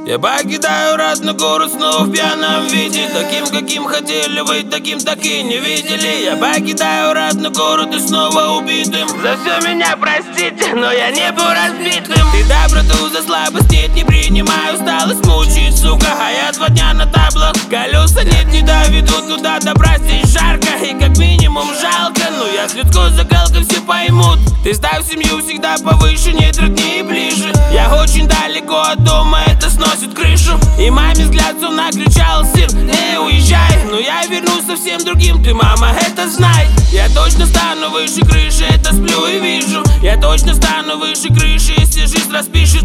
Я покидаю родной город снова в пьяном виде. Таким, каким хотели вы, таким так и не видели. Я покидаю родной город и снова убитым. За все меня простите, но я не был разбитым. Ты доброту за слабость нет, не принимаю. Усталость мучает, сука, а я 2 дня на таблах. Колеса нет, не доведут туда, да прости, жарко. И как минимум жалко, но я с людской закалкой все поймут. Ты ставь семью всегда повыше, нет роднее и ближе. Я очень далеко от дома, это сносит крышу. И маме взгляд словно кричал: сын, не уезжай. Но я вернусь совсем другим, ты, мама, это знай. Я точно стану выше крыши, это сплю и вижу. Я точно стану выше крыши, если жизнь распишет.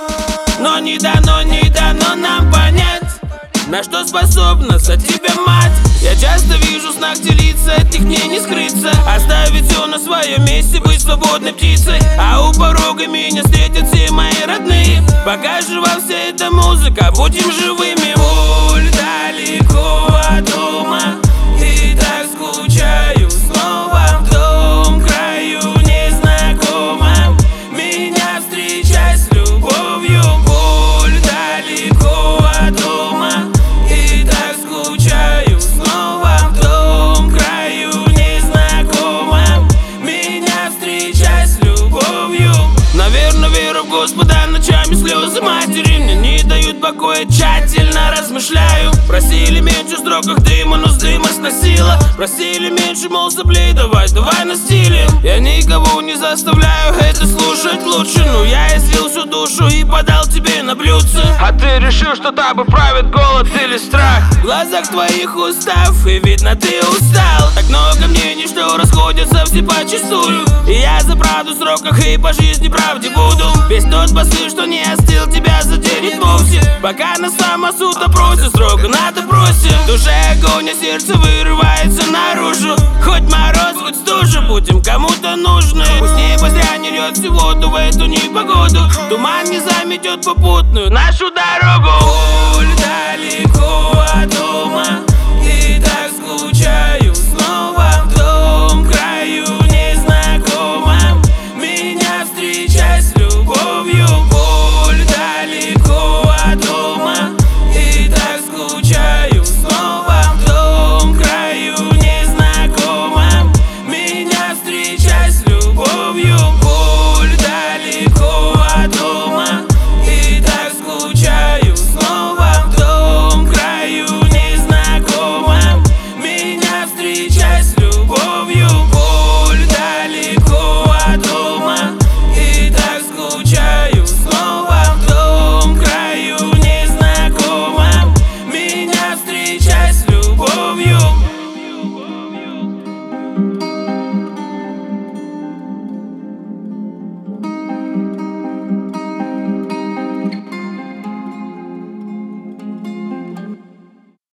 Но не дано нам понять, на что способна за тебя мать. Я часто вижу в снах делиться, от них мне не скрыться. Оставить все на своем месте, быть свободной птицей. А у порога меня встретят все мои родные. Пока жива вся эта музыка, будем живыми. Боль далеко от дома, и так скучаю снова в том краю незнакомом. Меня встречай с любовью. Боль далеко от дома, и так скучаю снова в том краю незнакомом. Меня встречай с любовью. Наверное, веру в Господа, ночами слезы матери мне не дают покоя, тщательно размышляю. Просили меньше в строках дыма, но с дыма сносило. Просили меньше, мол, соплей, давай на стиле. Я никого не заставляю это слушать лучше, но я излил всю душу и подал тебе на блюдце. А ты решил, что тобой правит голод или страх. В глазах твоих устав, и видно, ты устал. Так много мнений, что расходятся все почистую. И я за правду в сроках и по жизни правде буду. Весь тот посыл, что не остыл, тебя заденет вовсе. Пока на самосуд опросит, строго надо бросить. В душе огонь, а сердце вырывается наружу. Хоть мороз, хоть стужа, будем кому-то нужны. Пусть небо зря не льет всю воду в эту непогоду. Туман не заметет попутную нашу дорогу. Боль далеко